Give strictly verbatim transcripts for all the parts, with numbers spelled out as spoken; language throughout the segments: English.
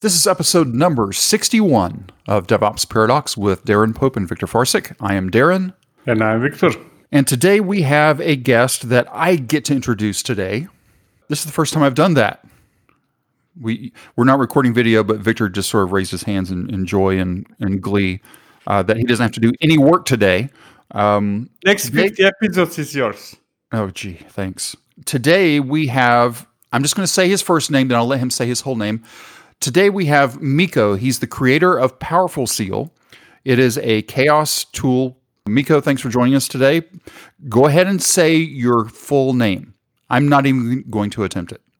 This is episode number sixty-one of DevOps Paradox with Darren Pope and Victor Farsick. I am Darren. And I'm Victor. And today we have a guest that I get to introduce today. This is the first time I've done that. We, we're not recording video, but Victor just sort of raised his hands in, in joy and, and glee uh, that he doesn't have to do any work today. Um, Next fifty episodes is yours. Oh, gee, thanks. Today we have, I'm just going to say his first name, then I'll let him say his whole name. Today we have Mikko. He's the creator of Powerful Seal. It is a chaos tool. Mikko, thanks for joining us today. Go ahead and say your full name. I'm not even going to attempt it.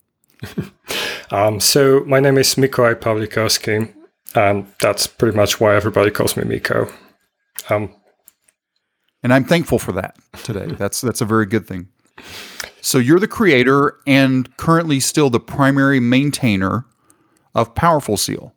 um, so my name is Mikko Pawlikowski, and that's pretty much why everybody calls me Mikko. Um, and I'm thankful for that today. That's that's a very good thing. So you're the creator and currently still the primary maintainer of Powerful Seal.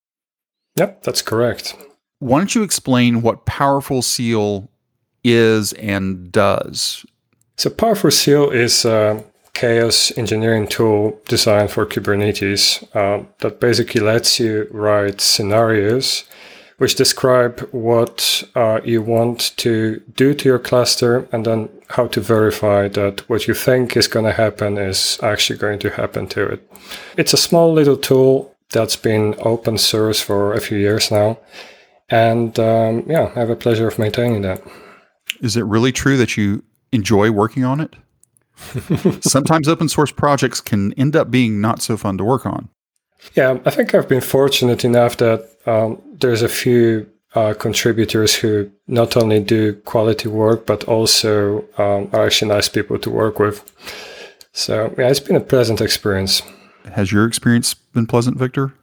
Yep, that's correct. Why don't you explain what Powerful Seal is and does? So Powerful Seal is a chaos engineering tool designed for Kubernetes uh, that basically lets you write scenarios which describe what uh, you want to do to your cluster and then how to verify that what you think is going to happen is actually going to happen to it. It's a small little tool that's been open source for a few years now. And um, yeah, I have a pleasure of maintaining that. Is it really true that you enjoy working on it? Sometimes open source projects can end up being not so fun to work on. Yeah, I think I've been fortunate enough that um, there's a few uh, contributors who not only do quality work, but also um, are actually nice people to work with. So yeah, it's been a pleasant experience. Has your experience been pleasant, Victor?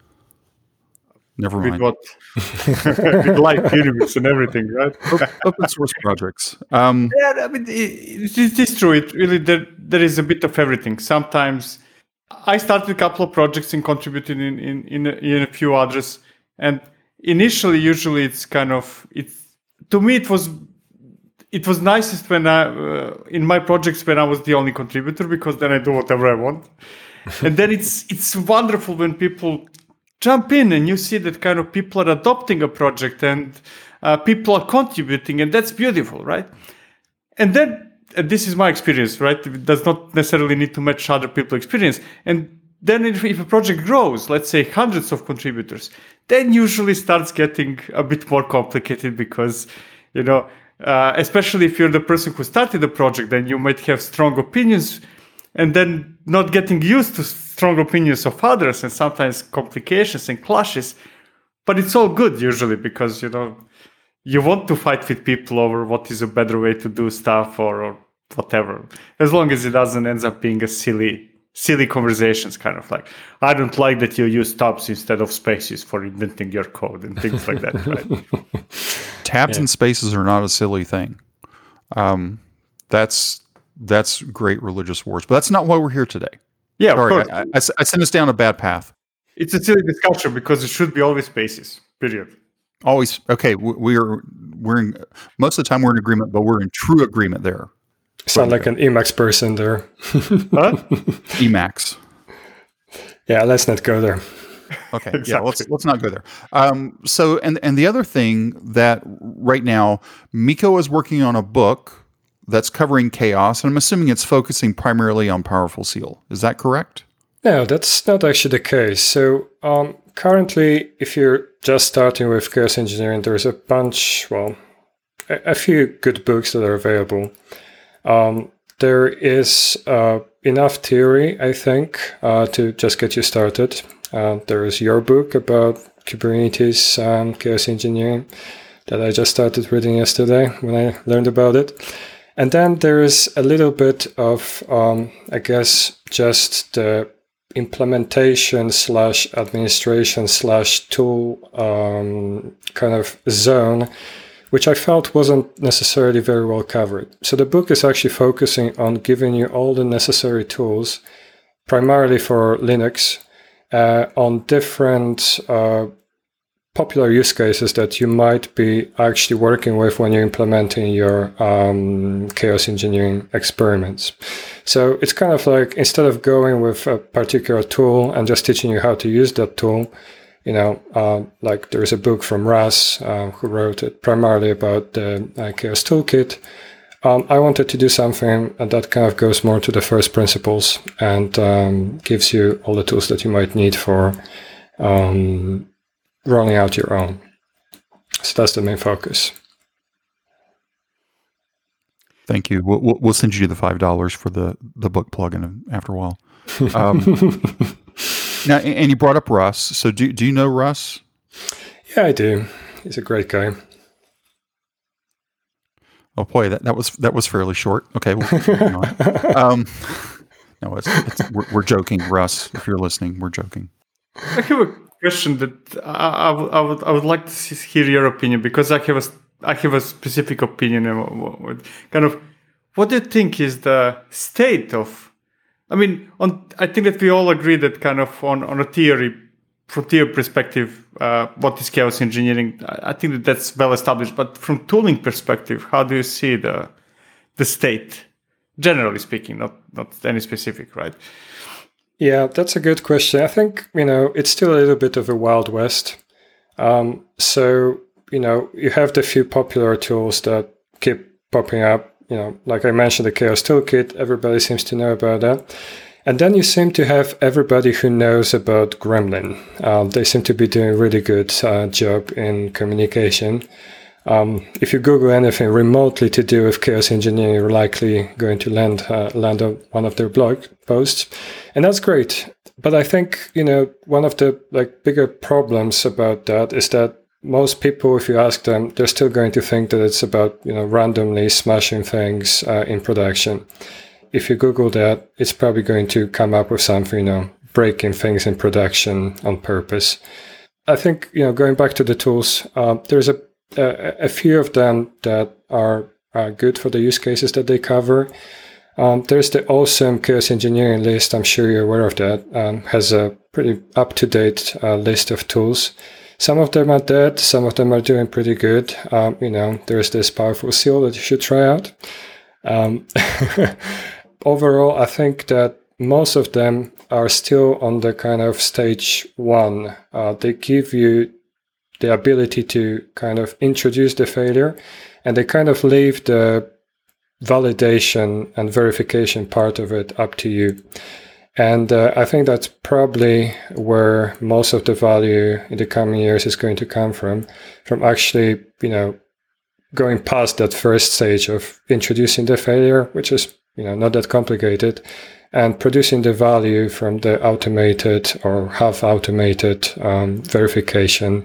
Never mind. With what? With light universe and everything, right? Open source projects. Um, yeah, I mean, it, it is true. It really there, there is a bit of everything. Sometimes I started a couple of projects and contributed in in in a, in a few others. And initially, usually, it's kind of it's to me it was it was nicest when I uh, in my projects when I was the only contributor, because then I do whatever I want. And then it's it's wonderful when people jump in and you see that kind of people are adopting a project and uh, people are contributing, and that's beautiful, right? And then, and this is my experience, right? It does not necessarily need to match other people's experience. And then if, if a project grows, let's say hundreds of contributors, then usually starts getting a bit more complicated because, you know, uh, especially if you're the person who started the project, then you might have strong opinions and then not getting used to strong opinions of others and sometimes complications and clashes. But it's all good usually because, you know, you want to fight with people over what is a better way to do stuff or, or whatever, as long as it doesn't end up being a silly, silly conversations, kind of like, I don't like that you use tabs instead of spaces for indenting your code and things like that, right? Tabs yeah. and spaces are not a silly thing. Um, that's that's great religious words, but that's not why we're here today. Yeah, Sorry, of course. I, I, I sent us down a bad path. It's a silly discussion because it should be always spaces, period. Always. Okay, we're we're in, most of the time we're in agreement, but we're in true agreement there. Sound like an Emacs person there. Huh? Emacs. Yeah, let's not go there. Okay, Exactly. yeah, let's let's not go there. Um, so, and and the other thing that right now, Mikko is working on a book that's covering chaos, and I'm assuming it's focusing primarily on Powerful Seal. Is that correct? No, that's not actually the case. So um, currently, if you're just starting with chaos engineering, there's a bunch, well, a, a few good books that are available. Um, there is uh, enough theory, I think, uh, to just get you started. Uh, there is your book about Kubernetes um, chaos engineering that I just started reading yesterday when I learned about it. And then there is a little bit of, um, I guess, just the implementation slash administration slash tool um, kind of zone, which I felt wasn't necessarily very well covered. So the book is actually focusing on giving you all the necessary tools, primarily for Linux, uh, on different uh, popular use cases that you might be actually working with when you're implementing your um, chaos engineering experiments. So it's kind of like, instead of going with a particular tool and just teaching you how to use that tool, You know, uh, like there's a book from Russ uh, who wrote it primarily about the uh, Chaos Toolkit. Um, I wanted to do something that kind of goes more to the first principles and um, gives you all the tools that you might need for um, rolling out your own. So that's the main focus. Thank you. We'll, we'll send you the five dollars for the, the book plugin after a while. Um, now, and you brought up Russ. So do, do you know Russ? Yeah, I do. He's a great guy. Oh boy, that, that was that was fairly short. Okay, well, um, no, it's, it's we're, we're joking, Russ. If you're listening, we're joking. I have a question that I, I, would, I would I would like to hear your opinion, because I have a I have a specific opinion. Kind of, what do you think is the state of? I mean, on I think that we all agree that kind of on on a theory. From theory perspective, uh, what is chaos engineering? I think that that's well established. But from tooling perspective, how do you see the the state, generally speaking, not not any specific, right? Yeah, that's a good question. I think, you know, it's still a little bit of a Wild West. Um, so, you know, you have the few popular tools that keep popping up. You know, like I mentioned, the Chaos Toolkit. Everybody seems to know about that. And then you seem to have everybody who knows about Gremlin. Uh, they seem to be doing a really good uh, job in communication. Um, if you Google anything remotely to do with chaos engineering, you're likely going to land uh, land on one of their blog posts, and that's great. But I think, you know, one of the like bigger problems about that is that most people, if you ask them, they're still going to think that it's about, you know, randomly smashing things uh, in production. If you Google that, it's probably going to come up with something, you know, breaking things in production on purpose. I think, you know, going back to the tools, uh, there's a, a a few of them that are, are good for the use cases that they cover. Um, there's the awesome chaos engineering list. I'm sure you're aware of that. Um, has a pretty up-to-date uh, list of tools. Some of them are dead. Some of them are doing pretty good. Um, you know, there's this Powerful Seal that you should try out. Um, Overall, I think that most of them are still on the kind of stage one. Uh, they give you the ability to kind of introduce the failure, and they kind of leave the validation and verification part of it up to you. And uh, I think that's probably where most of the value in the coming years is going to come from, from actually, you know, going past that first stage of introducing the failure, which is, you know, not that complicated, and producing the value from the automated or half-automated um, verification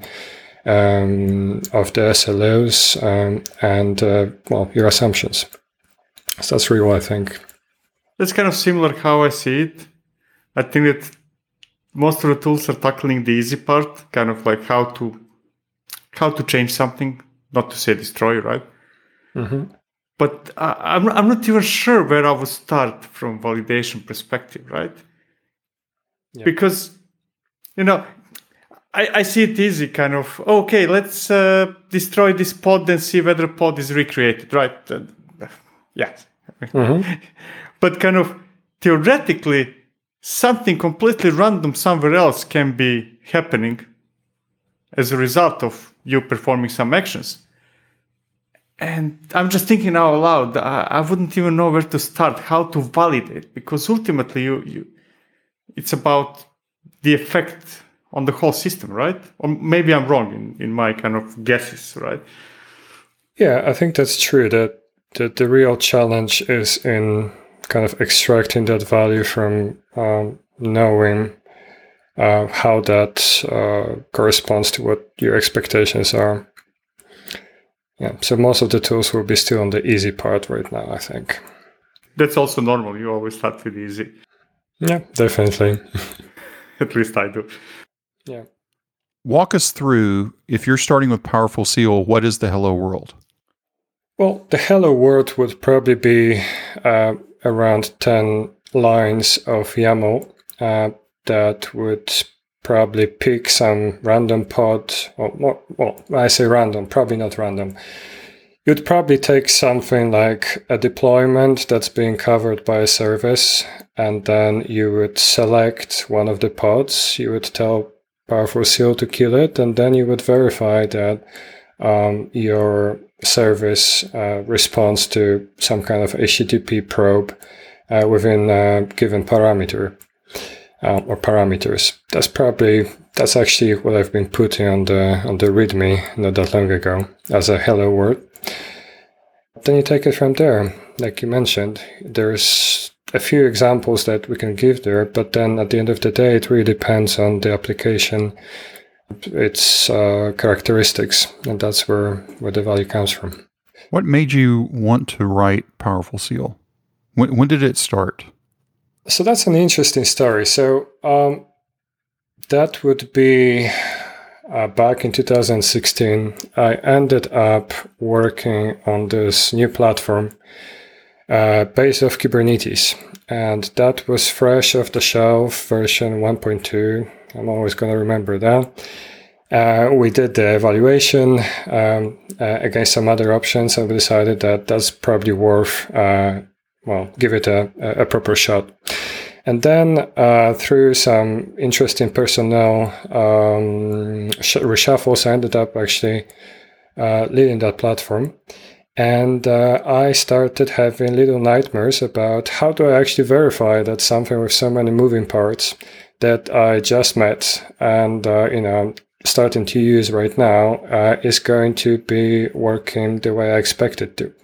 um, of the S L Os um, and, uh, well, your assumptions. So that's really what I think. That's kind of similar how I see it. I think that most of the tools are tackling the easy part, kind of like how to how to change something, not to say destroy, right? Mm-hmm. But I, I'm I'm not even sure where I would start from validation perspective, right? Yeah. Because, you know, I, I see it easy, kind of, okay, let's uh, destroy this pod and see whether the pod is recreated, right? Uh, yeah. Mm-hmm. But kind of theoretically, something completely random somewhere else can be happening as a result of you performing some actions. And I'm just thinking out loud, I, I wouldn't even know where to start, how to validate, because ultimately you, you it's about the effect on the whole system, right? Or maybe I'm wrong in, in my kind of guesses, right? Yeah, I think that's true, that, that the real challenge is in kind of extracting that value from um, knowing uh, how that uh, corresponds to what your expectations are. Yeah, so most of the tools will be still on the easy part right now, I think. That's also normal. You always start with easy. Yeah, definitely. At least I do. Yeah. Walk us through, if you're starting with Powerful Seal, what is the hello world? Well, the hello world would probably be uh, around ten lines of YAML uh, that would probably pick some random pod, or more, well, I say random, probably not random. You'd probably take something like a deployment that's being covered by a service, and then you would select one of the pods. You would tell Powerful Seal to kill it, and then you would verify that um, your service uh, responds to some kind of H T T P probe uh, within a given parameter uh, or parameters. That's probably that's actually what I've been putting on the on the README not that long ago as a hello word. Then you take it from there. Like you mentioned, there's a few examples that we can give there, but then at the end of the day, it really depends on the application, its uh, characteristics, and that's where, where the value comes from. What made you want to write Powerful Seal? When, when did it start? So that's an interesting story. So um, that would be uh, back in two thousand sixteen. I ended up working on this new platform Uh, based off Kubernetes, and that was fresh off the shelf, version one point two. I'm always going to remember that. Uh, we did the evaluation um, uh, against some other options, and we decided that that's probably worth, uh, well, give it a, a proper shot. And then uh, through some interesting personnel um, reshuffles, I ended up actually uh, leading that platform. And uh, I started having little nightmares about how do I actually verify that something with so many moving parts that I just met and, uh, you know, starting to use right now uh, is going to be working the way I expect it to.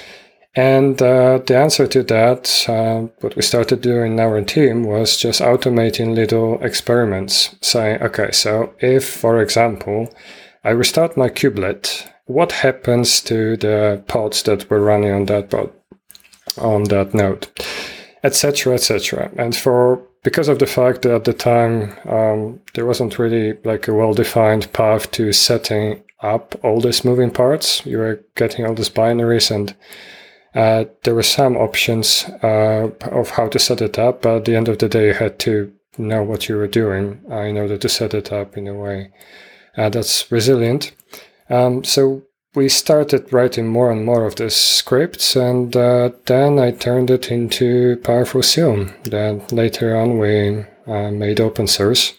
And uh, the answer to that, uh, what we started doing in our team was just automating little experiments, saying, okay, so if, for example, I restart my kubelet, what happens to the pods that were running on that pod, on that node, et cetera, et cetera. And for because of the fact that at the time um, there wasn't really like a well-defined path to setting up all these moving parts, you were getting all these binaries, and uh, there were some options uh, of how to set it up. But at the end of the day, you had to know what you were doing uh, in order to set it up in a way uh, that's resilient. Um, so we started writing more and more of the scripts, and uh, then I turned it into Powerful Seal. Then later on we uh, made open source,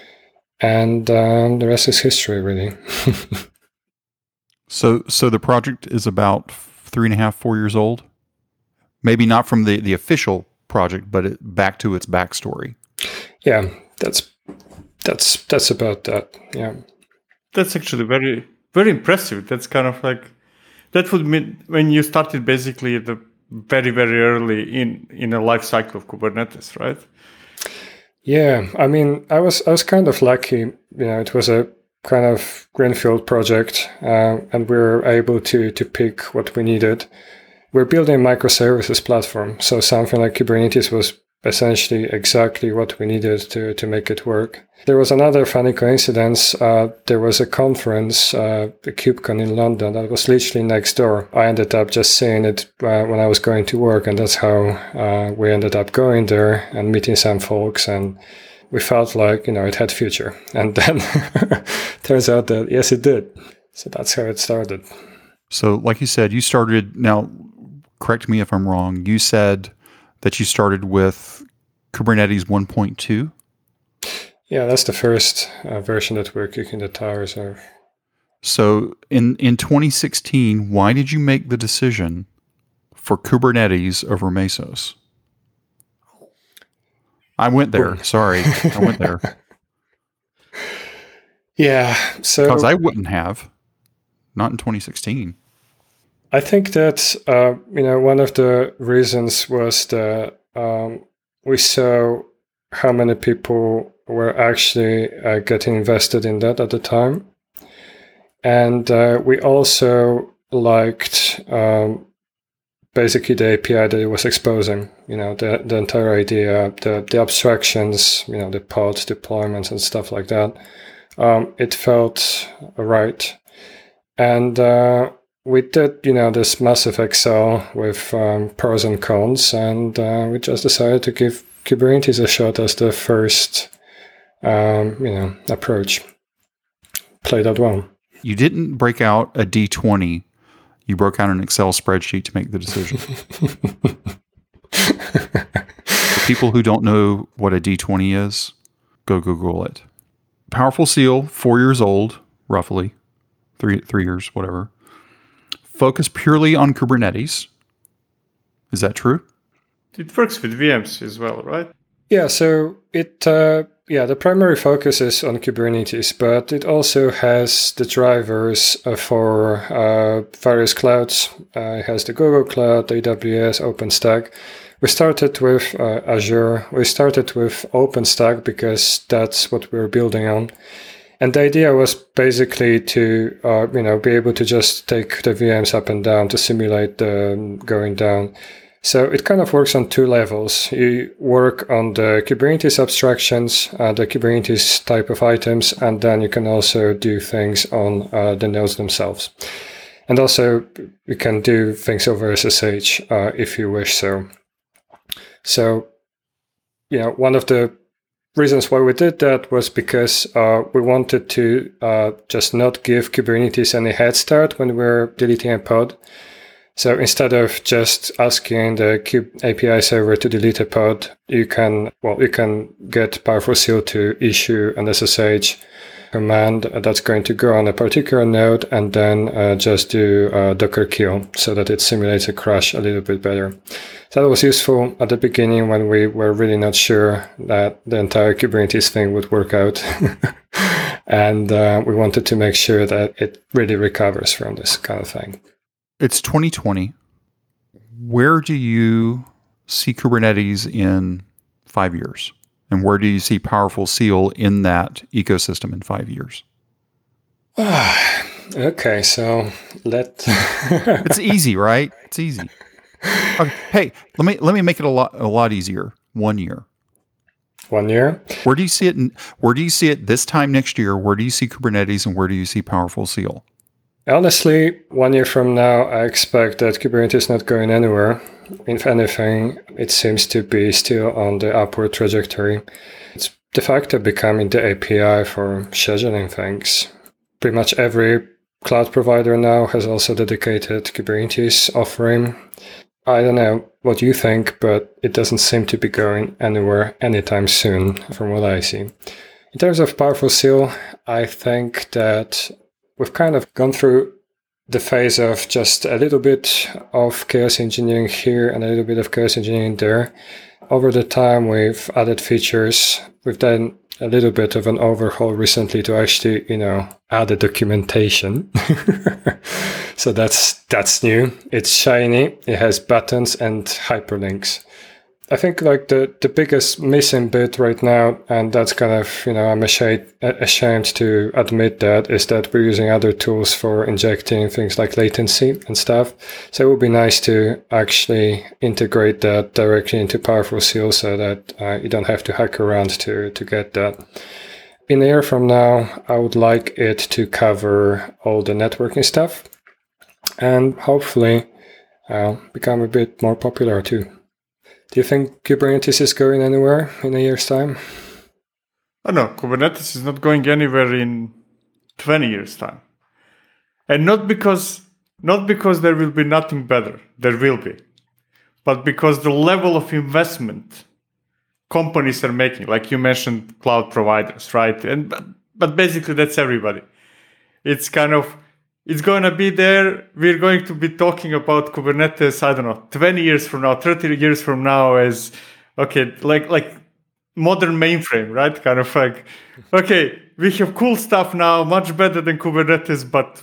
and um, the rest is history, really. so, so the project is about three and a half, four years old. Maybe not from the, the official project, but it, back to its backstory. Yeah, that's that's that's about that. Yeah, that's actually very. Very impressive. That's kind of like, that would mean when you started basically the very, very early in, in a life cycle of Kubernetes, right? Yeah, I mean, I was I was kind of lucky. You know, it was a kind of greenfield project, uh, and we were able to to pick what we needed. We're building a microservices platform, so something like Kubernetes was essentially exactly what we needed to, to make it work. There was another funny coincidence. Uh, there was a conference, uh, the KubeCon in London, that was literally next door. I ended up just seeing it uh, when I was going to work, and that's how uh, we ended up going there and meeting some folks, and we felt like, you know, it had future. And then turns out that, yes, it did. So that's how it started. So like you said, you started, now correct me if I'm wrong, you said that you started with Kubernetes one point two? Yeah, that's the first uh, version that we're kicking the tires of. So in, in twenty sixteen, why did you make the decision for Kubernetes over Mesos? I went there. Sorry, I went there. Yeah, so... Because I wouldn't have. Not in twenty sixteen. I think that, uh, you know, one of the reasons was that um, we saw how many people were actually uh, getting invested in that at the time. And uh, we also liked um, basically the A P I that it was exposing, you know, the, the entire idea, the, the abstractions, you know, the pods, deployments and stuff like that. Um, it felt right. And uh, we did, you know, this massive Excel with um, pros and cons, and uh, we just decided to give Kubernetes a shot as the first, um, you know, approach. Played out well. You didn't break out a D twenty. You broke out an Excel spreadsheet to make the decision. For people who don't know what a D twenty is, go Google it. Powerful Seal, four years old, roughly, three three years, whatever. Focus purely on Kubernetes. Is that true? It works with V Ms as well, right? Yeah, so it uh, yeah, the primary focus is on Kubernetes, but it also has the drivers uh, for uh, various clouds. Uh, it has the Google Cloud, A W S, OpenStack. We started with uh, Azure. We started with OpenStack because that's what we were building on. And the idea was basically to uh, you know, be able to just take the V Ms up and down to simulate the going down. So it kind of works on two levels. You work on the Kubernetes abstractions, uh, the Kubernetes type of items, and then you can also do things on uh, the nodes themselves. And also you can do things over S S H uh, if you wish so. So, you know, one of the reasons why we did that was because uh, we wanted to uh, just not give Kubernetes any head start when we're deleting a pod. So instead of just asking the Kube A P I server to delete a pod, you can, well, you can get Powerful Seal to issue an S S H command that's going to go on a particular node and then uh, just do a Docker kill so that it simulates a crash a little bit better. So that was useful at the beginning when we were really not sure that the entire Kubernetes thing would work out. And uh, we wanted to make sure that it really recovers from this kind of thing. It's twenty twenty. Where do you see Kubernetes in five years? And where do you see Powerful Seal in that ecosystem in five years? Okay, so let It's easy, right? It's easy. Okay, hey, let me let me make it a lot a lot easier. One year. One year. Where do you see it? In, where do you see it this time next year? Where do you see Kubernetes, and where do you see Powerful Seal? Honestly, one year from now, I expect that Kubernetes is not going anywhere. If anything, it seems to be still on the upward trajectory. It's de facto becoming the A P I for scheduling things. Pretty much every cloud provider now has also dedicated Kubernetes offering. I don't know what you think, but it doesn't seem to be going anywhere anytime soon from what I see. In terms of Powerful Seal, I think that we've kind of gone through the phase of just a little bit of chaos engineering here and a little bit of chaos engineering there. Over the time, we've added features. We've done a little bit of an overhaul recently to actually, you know, add the documentation. So that's that's new. It's shiny. It has buttons and hyperlinks. I think like the, the biggest missing bit right now, and that's kind of, you know, I'm ashamed, ashamed to admit that, is that we're using other tools for injecting things like latency and stuff. So it would be nice to actually integrate that directly into Powerful Seal so that uh, you don't have to hack around to, to get that. In a year from now, I would like it to cover all the networking stuff and hopefully uh, become a bit more popular too. Do you think Kubernetes is going anywhere in a year's time? Oh no, Kubernetes is not going anywhere in twenty years' time. And not because not because there will be nothing better. There will be. But because the level of investment companies are making, like you mentioned, cloud providers, right? And but, but basically that's everybody. It's kind of It's going to be there. We're going to be talking about Kubernetes, I don't know, twenty years from now, thirty years from now as, okay, like like modern mainframe, right? Kind of like, okay, we have cool stuff now, much better than Kubernetes, but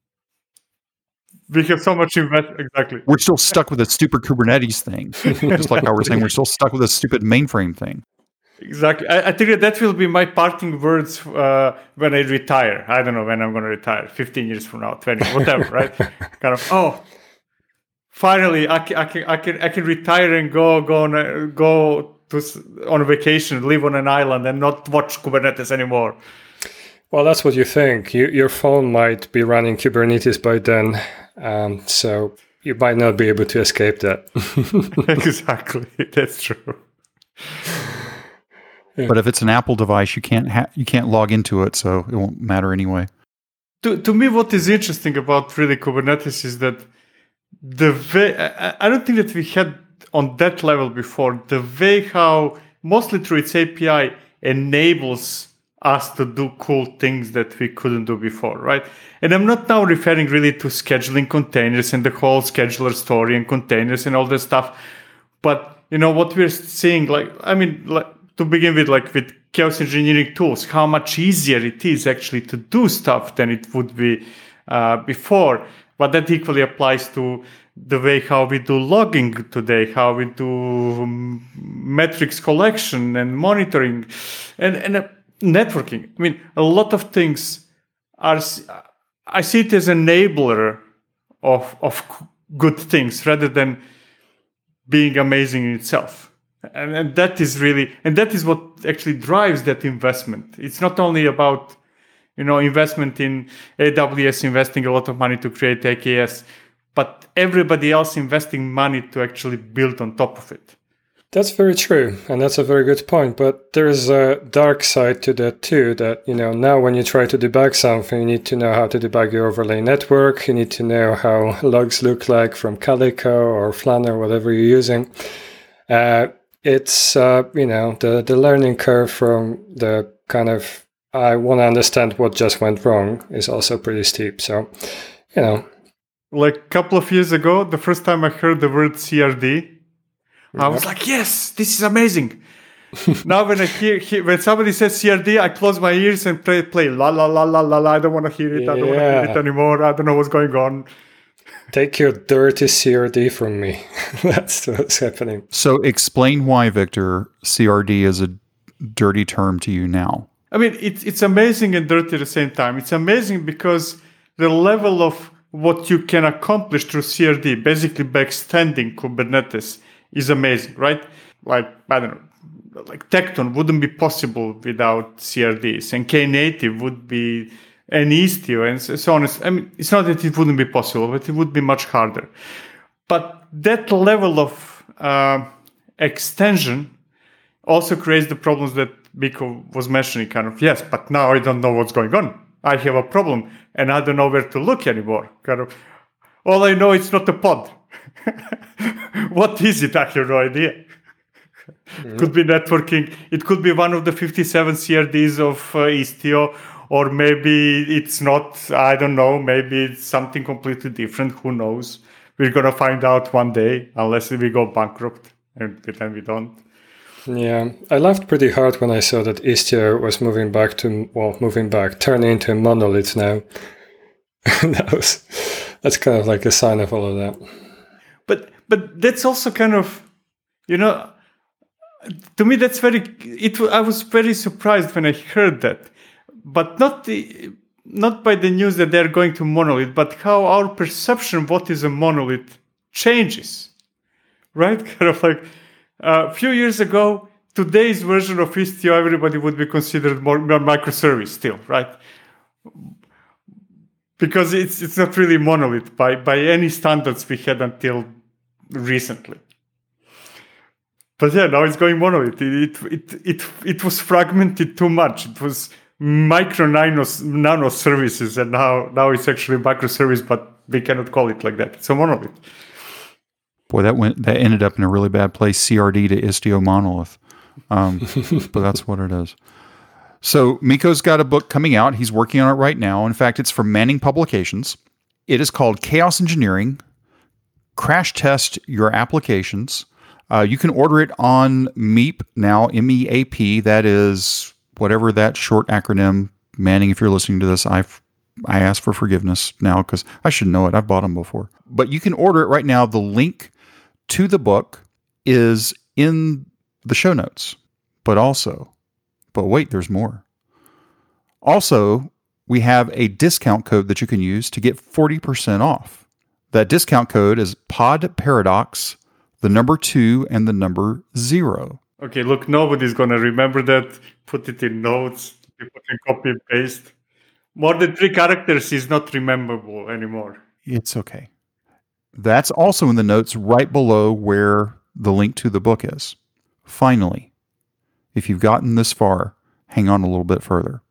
we have so much invest. Exactly. We're still stuck with a stupid Kubernetes thing. Just like I was saying, we're still stuck with a stupid mainframe thing. Exactly. I, I think that that will be my parting words uh, when I retire. I don't know when I'm going to retire, fifteen years from now, twenty, whatever, right? Kind of, oh, finally, I can, I can, I can, I can retire and go, go on, a, go to on a vacation, live on an island, and not watch Kubernetes anymore. Well, that's what you think. You, your phone might be running Kubernetes by then, um, so you might not be able to escape that. Exactly, that's true. But if it's an Apple device, you can't ha- you can't log into it, so it won't matter anyway. To to me, what is interesting about really Kubernetes is that the way I, I don't think that we had on that level before the way how mostly through its A P I enables us to do cool things that we couldn't do before, right? And I'm not now referring really to scheduling containers and the whole scheduler story and containers and all this stuff. But, you know, what we're seeing, like, I mean, like, to begin with, like with chaos engineering tools, how much easier it is actually to do stuff than it would be uh, before. But that equally applies to the way how we do logging today, how we do um, metrics collection and monitoring and, and uh, networking. I mean, a lot of things are, I see it as an enabler of, of good things rather than being amazing in itself. And, and that is really, and that is what actually drives that investment. It's not only about, you know, investment in A W S, investing a lot of money to create A K S, but everybody else investing money to actually build on top of it. That's very true, and that's a very good point. But there's a dark side to that too, that, you know, now when you try to debug something, you need to know how to debug your overlay network. You need to know how logs look like from Calico or Flanner, whatever you're using. Uh, it's, uh, you know, the, the learning curve from the kind of, I want to understand what just went wrong is also pretty steep. So, you know. Like a couple of years ago, the first time I heard the word C R D, I was like, yes, this is amazing. Now when I hear, hear when somebody says C R D, I close my ears and play play la la la la la la. I don't want to hear it. Yeah. I don't want to hear it anymore. I don't know what's going on. Take your dirty C R D from me. That's what's happening. So explain why, Victor, C R D is a dirty term to you now. I mean, it's it's amazing and dirty at the same time. It's amazing because the level of what you can accomplish through C R D, basically by extending Kubernetes, is amazing, right? Like, I don't know, like Tekton wouldn't be possible without C R Ds, and Knative would be, and Istio, and so on. I mean, it's not that it wouldn't be possible, but it would be much harder. But that level of uh, extension also creates the problems that Mikko was mentioning, kind of, yes, but now I don't know what's going on. I have a problem, and I don't know where to look anymore. Kind of, all I know it's not a pod. What is it? I have no idea. Mm-hmm. Could be networking. It could be one of the fifty-seven C R Ds of uh, Istio, or maybe it's not. I don't know. Maybe it's something completely different. Who knows? We're going to find out one day, unless we go bankrupt, and then we don't. Yeah, I laughed pretty hard when I saw that Istio was moving back to, well, moving back, turning into a monolith now. that was, that's kind of like a sign of all of that. But but that's also kind of, you know, to me that's very, it. I was very surprised when I heard that. But not the not by the news that they're going to monolith, but how our perception of what is a monolith changes, right? Kind of like, Uh, a few years ago, today's version of Istio, everybody would be considered more, more microservice still, right? Because it's it's not really monolith by, by any standards we had until recently. But yeah, now it's going monolith. It it it it, it was fragmented too much. It was micro nano, nano services, and now now it's actually microservice, but we cannot call it like that. It's a monolith. Boy, that went that ended up in a really bad place. C R D to Istio monolith, um, but that's what it is. So Mikko's got a book coming out. He's working on it right now. In fact, it's from Manning Publications. It is called Chaos Engineering: Crash Test Your Applications. Uh, you can order it on Meep now, M E A P. That is whatever that short acronym. Manning, if you're listening to this, I've I ask for forgiveness now because I should know it. I've bought them before. But you can order it right now. The link to the book is in the show notes. But also, but wait, there's more. Also, we have a discount code that you can use to get forty percent off. That discount code is PodParadox, the number two, and the number zero. Okay, look, nobody's going to remember that. Put it in notes. People can copy and paste. More than three characters is not rememberable anymore. It's okay. That's also in the notes right below where the link to the book is. Finally, if you've gotten this far, hang on a little bit further.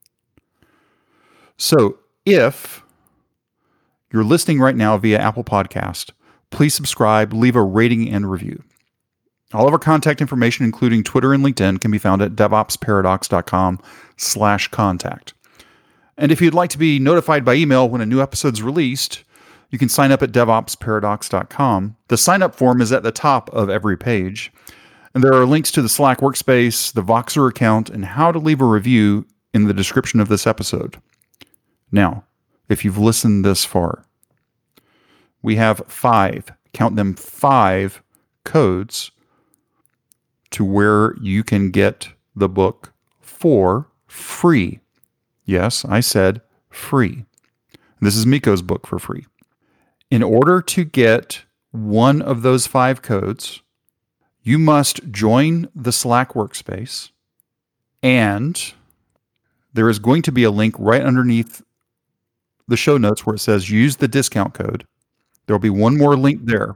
So if you're listening right now via Apple Podcast, please subscribe, leave a rating and review. All of our contact information, including Twitter and LinkedIn, can be found at devopsparadox.com slash contact. And if you'd like to be notified by email when a new episode's released, you can sign up at devopsparadox dot com. The sign-up form is at the top of every page. And there are links to the Slack workspace, the Voxer account, and how to leave a review in the description of this episode. Now, if you've listened this far, we have five, count them five, codes to where you can get the book for free. Yes, I said free. This is Miko's book for free. In order to get one of those five codes, you must join the Slack workspace, and there is going to be a link right underneath the show notes where it says use the discount code. There will be one more link there.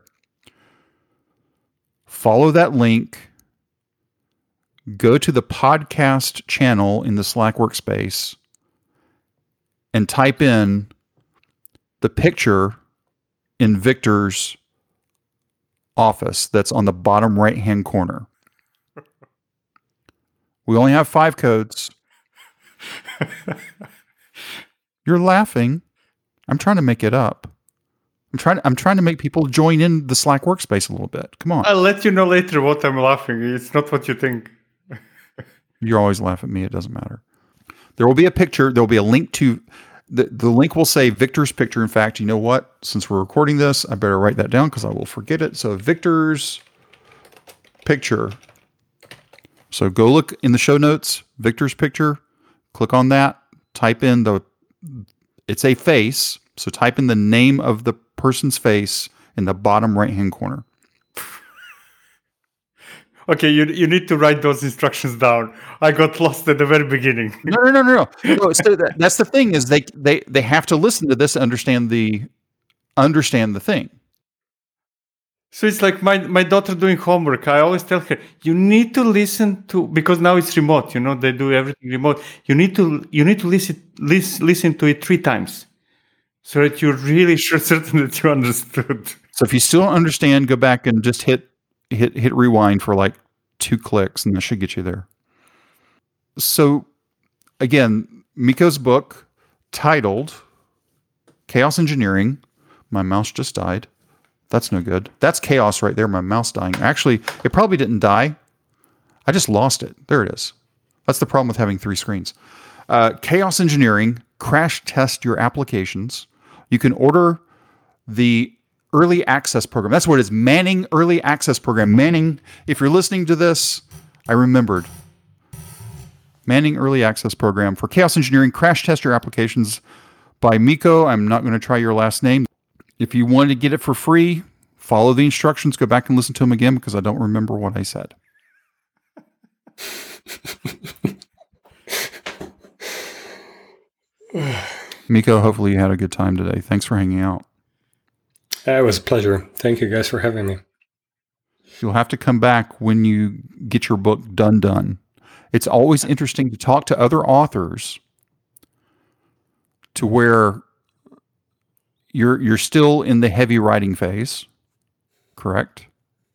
Follow that link. Go to the podcast channel in the Slack workspace and type in the picture in Victor's office that's on the bottom right-hand corner. We only have five codes. You're laughing. I'm trying to make it up. I'm trying to, I'm trying to make people join in the Slack workspace a little bit. Come on. I'll let you know later what I'm laughing. It's not what you think. You always laugh at me. It doesn't matter. There will be a picture. There will be a link to the, the link will say Victor's picture. In fact, you know what? Since we're recording this, I better write that down because I will forget it. So Victor's picture. So go look in the show notes, Victor's picture. Click on that. Type in the, it's a face. So type in the name of the person's face in the bottom right-hand corner. Okay, you you need to write those instructions down. I got lost at the very beginning. No, no, no, no, no. no so that, that's the thing is they, they they have to listen to this to understand the understand the thing. So it's like my, my daughter doing homework. I always tell her, you need to listen to, because now it's remote, you know, they do everything remote. You need to you need to listen listen, listen to it three times so that you're really sure certain that you understood. So if you still don't understand, go back and just hit hit hit rewind for like two clicks and that should get you there. So again, Miko's book titled Chaos Engineering. My mouse just died. That's no good. That's chaos right there. My mouse dying. Actually, it probably didn't die. I just lost it. There it is. That's the problem with having three screens. Uh, Chaos Engineering, crash test your applications. You can order the Early Access Program. That's what it is. Manning Early Access Program. Manning, if you're listening to this, I remembered. Manning Early Access Program for Chaos Engineering, crash test your applications by Miko. I'm not going to try your last name. If you want to get it for free, follow the instructions. Go back and listen to them again because I don't remember what I said. Miko, hopefully you had a good time today. Thanks for hanging out. Uh, it was a pleasure. Thank you guys for having me. You'll have to come back when you get your book done done. It's always interesting to talk to other authors to where you're you're still in the heavy writing phase, correct?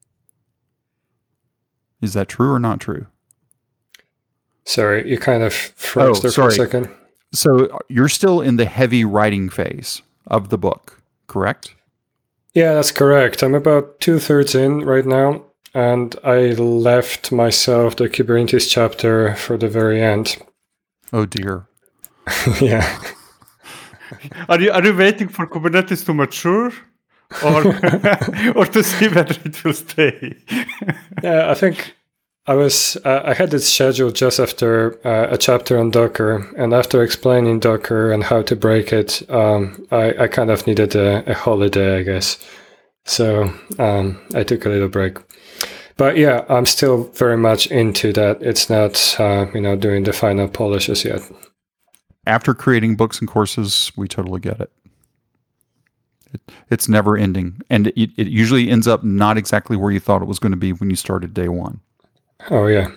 Is that true or not true? Sorry, you kind of froze Oh, there sorry. for a second. So you're still in the heavy writing phase of the book, correct? Yeah, that's correct. I'm about two-thirds in right now, and I left myself the Kubernetes chapter for the very end. Oh dear. Yeah. Are you are you waiting for Kubernetes to mature, or or to see whether it will stay? Yeah, I think I was uh, I had it scheduled just after uh, a chapter on Docker, and after explaining Docker and how to break it, um, I, I kind of needed a, a holiday, I guess. So um, I took a little break. But yeah, I'm still very much into that. It's not uh, you know doing the final polishes yet. After creating books and courses, we totally get it. it it's never ending. And it, it usually ends up not exactly where you thought it was going to be when you started day one. Oh, yeah.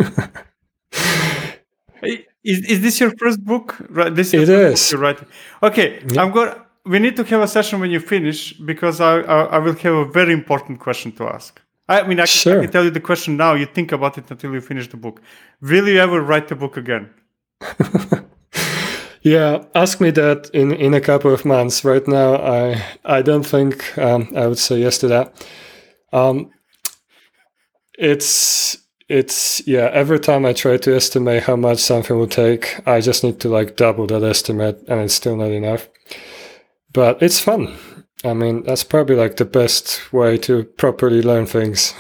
is, is this your first book? Right, this It the is. book you're writing. Okay, Yeah. I'm going. We need to have a session when you finish because I, I I will have a very important question to ask. I mean, I, Sure. I can tell you the question now. You think about it until you finish the book. Will you ever write the book again? Yeah, ask me that in, in a couple of months. Right now, I I don't think um, I would say yes to that. Um, it's it's yeah. Every time I try to estimate how much something will take, I just need to like double that estimate, and it's still not enough. But it's fun. I mean, that's probably like the best way to properly learn things.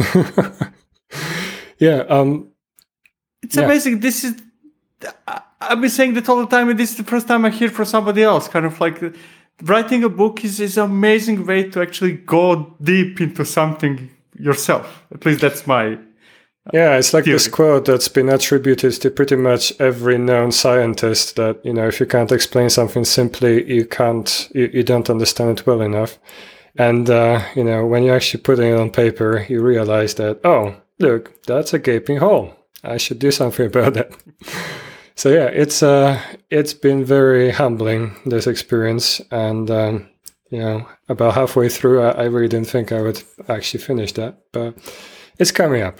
yeah. Um, It's Yeah. amazing. This is. I- I've been saying that all the time, and this is the first time I hear from somebody else. Kind of like uh, writing a book is is an amazing way to actually go deep into something yourself. At least that's my. Yeah, it's like this theory. quote that's been attributed to pretty much every known scientist that, you know, if you can't explain something simply, you can't, you, you don't understand it well enough. And, uh, you know, when you're actually putting it on paper, you realize that, oh, look, that's a gaping hole. I should do something about that. So yeah, it's uh, it's been very humbling, this experience. And, um, you know, about halfway through, I, I really didn't think I would actually finish that, but it's coming up.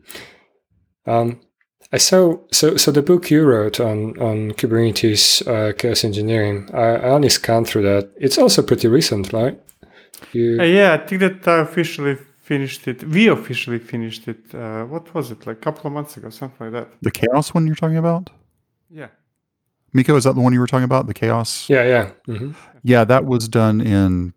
Um, I saw so so the book you wrote on on Kubernetes uh, chaos engineering. I, I only scanned through that. It's also pretty recent, right? You Uh, yeah, I think that I officially finished it. We officially finished it. Uh, what was it? Like a couple of months ago, something like that. The chaos one you're talking about? Yeah. Miko, is that the one you were talking about? The chaos? yeah yeah hmm Yeah, that was done in.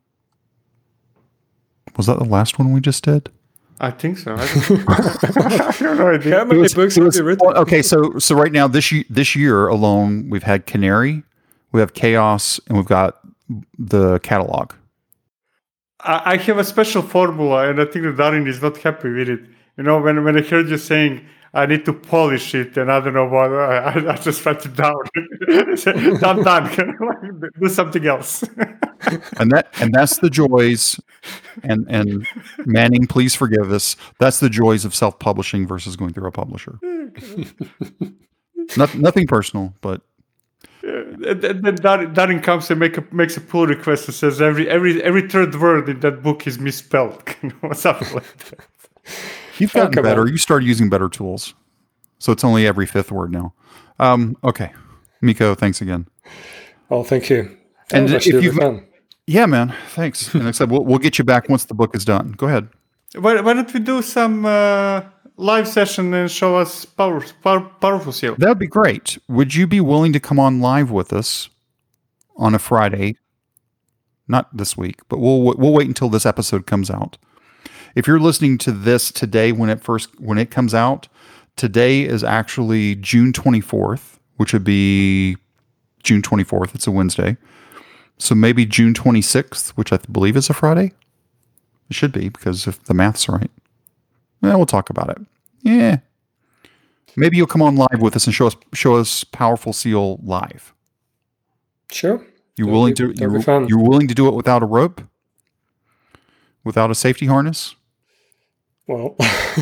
Was that the last one we just did? I think so. I don't, I have no idea. How many was- books it have was- you written? well, okay, so so right now this year, this year alone, we've had Canary, we have Chaos, and we've got the catalog. I I have a special formula, and I think that Darin is not happy with it. You know, when when I heard you saying I need to polish it, and I don't know what, I, I- I just write it down. I'm done. Do something else. And that and that's the joys, and and Manning, please forgive us. That's the joys of self-publishing versus going through a publisher. Not, nothing personal, but And then then Darin, Darin comes and make a, makes a pull request and says every every every third word in that book is misspelled. You know, something like that. you've Oh, gotten come better. on. You started using better tools, so it's only every fifth word now. Um, okay, Miko, thanks again. Oh, thank you. That And was if actually really you've- fun. Yeah, man, thanks. And like I said, we'll we'll get you back once the book is done. Go ahead. Why, why don't we do some uh, live session and show us power, power, powerful seal? That would be great. Would you be willing to come on live with us on a Friday? Not this week, but we'll we'll wait until this episode comes out. If you're listening to this today when it first when it comes out, today is actually June twenty-fourth, which would be June twenty-fourth. It's a Wednesday. So maybe June twenty-sixth, which I believe is a Friday. It should be, because if the math's right. Yeah, we'll talk about it. Yeah. Maybe you'll come on live with us and show us show us Powerful Seal live. Sure. You That'll willing be- to that'll be you fun. you're willing to do it without a rope? Without a safety harness? Well,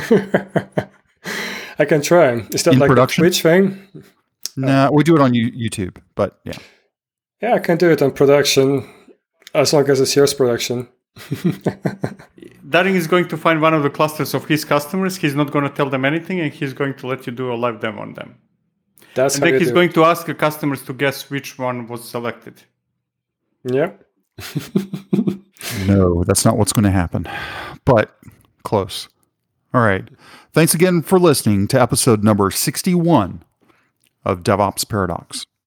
I can try. Is that In like production? the Twitch thing? Nah, we do it on you- YouTube, but yeah. Yeah, I can do it on production as long as it's yours production. Darin is going to find one of the clusters of his customers. He's not going to tell them anything, and he's going to let you do a live demo on them. That's And how then you he's do going to ask the customers to guess which one was selected. it. Yeah. No, that's not what's going to happen. But close. All right. Thanks again for listening to episode number sixty-one of DevOps Paradox.